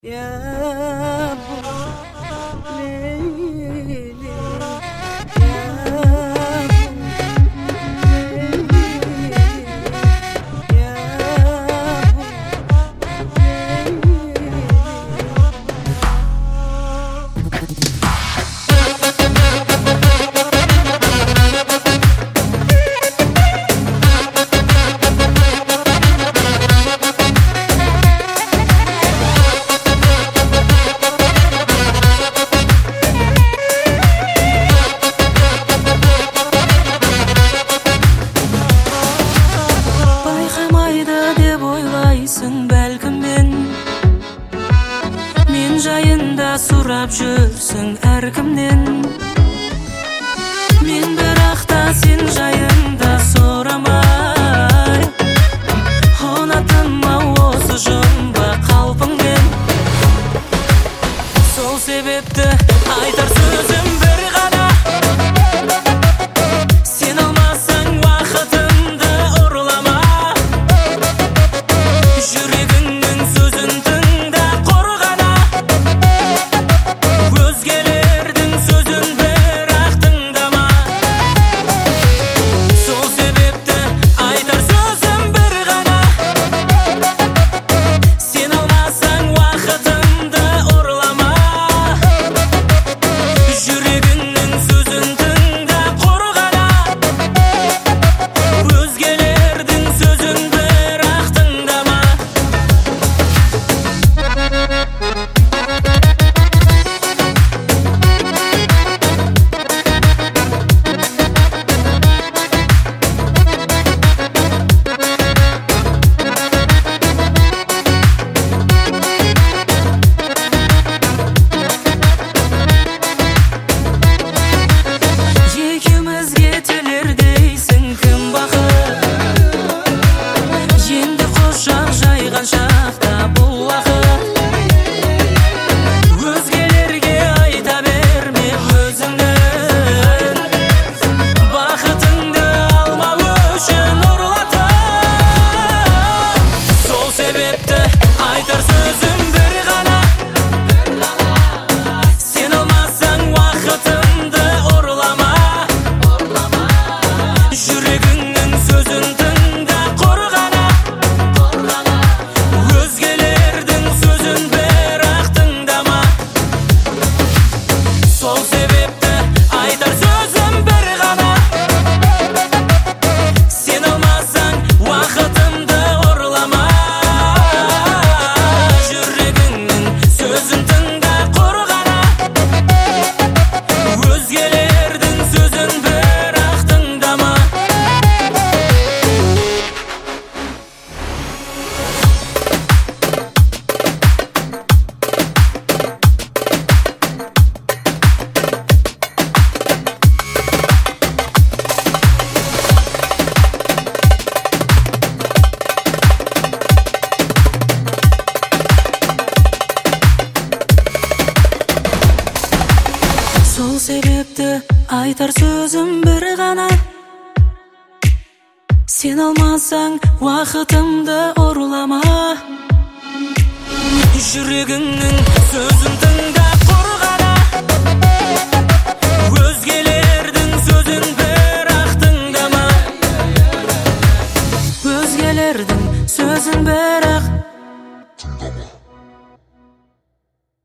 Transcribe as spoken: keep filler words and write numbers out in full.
Ya bu Leyli, ya bu Leyli, ya Бәлкім мен мен жайында сұрап жүрсің әркімнен. Мен бірақ та сен жайында сұрамай ұнаттым ау осы жұмбақ қалпыңмен. Сол себепті айтар сөзім бір ғана: сен алмасаң уақытымды ұрлама. Жүрегіңнің сөзін тыңда құр ғана, өзгелердің сөзін бірақ тыңдама. Сол себепті айтар сөзім бір ғана: сен алмасаң уақытымды ұрлама. Жүрегіңнің сөзін тыңда құр ғана, өзгелердің сөзін бірақ тыңдама. Екеумізге телер дейсің кім бақыт, енді құшақ жайған шақта бұл уақыт. Өзгелерге айта берме өзіңнің бақытыңды алма үшін ұрлатып. Сол себепті айтар сөзім бір ғана: сен алмасаң уақытымды ұрлама. Жүрегіңнің сөзін тыңда құр ғана, өзгелердің сөзін бірақ тыңдама. Сол себепті айтар сөзім бір ғана: сен алмасаң уақытымды ұрлама. Жүрегіңнің сөзін тыңда құр ғана, өзгелердің сөзін бірақ тыңдама. Сол себепті айтар сөзім бір ғана: сен алмасаң уақытымды ұрлама. Жүрегіңнің сөзін тыңда